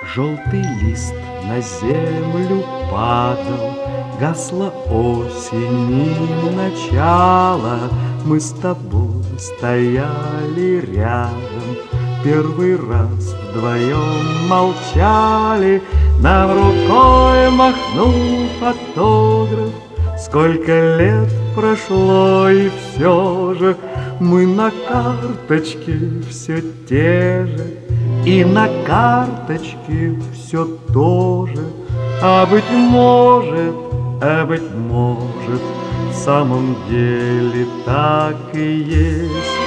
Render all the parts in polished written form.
Желтый лист на землю падал, гасла осень и начало. Мы с тобой стояли рядом, первый раз вдвоем молчали. Нам рукой махнул фотограф. Сколько лет прошло, и все же мы на карточке все те же, и на карточке все то же. А быть может, в самом деле так и есть.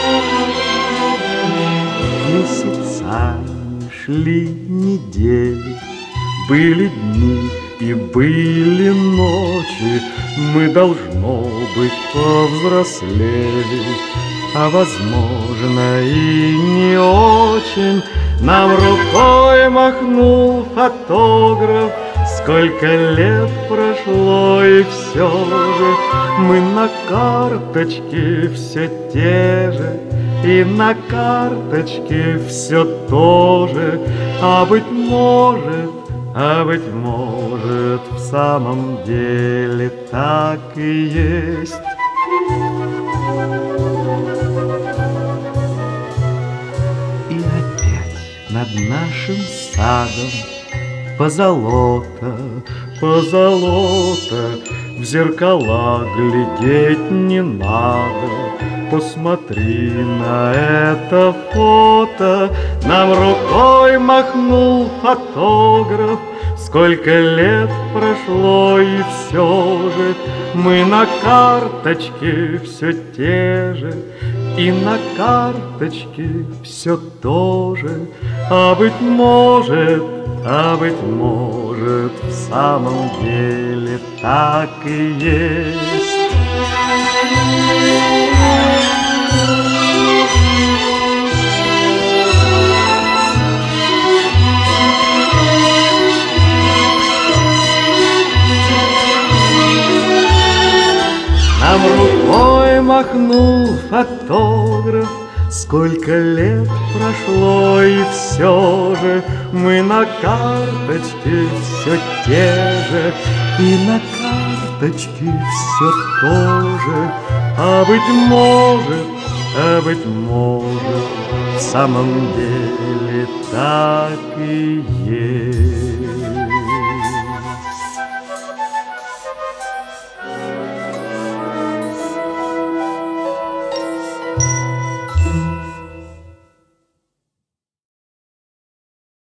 Месяцами шли недели, были дни и были ночи. Мы, должно быть, повзрослели, а возможно и не очень. Нам рукой махнул фотограф. Сколько лет прошло, и все же мы на карточке все те же, и на карточке все то же. А быть может, в самом деле так и есть. И опять над нашим садом позолота, в зеркала глядеть не надо. Посмотри на это фото. Нам рукой махнул фотограф. Сколько лет прошло, и все же мы на карточке все те же, и на карточке все то же. А быть может, в самом деле так и есть. Нам рукой махнул фотограф. Сколько лет прошло, и все же мы на карточке все те же, и на карточке все то же. А быть может, в самом деле так и есть.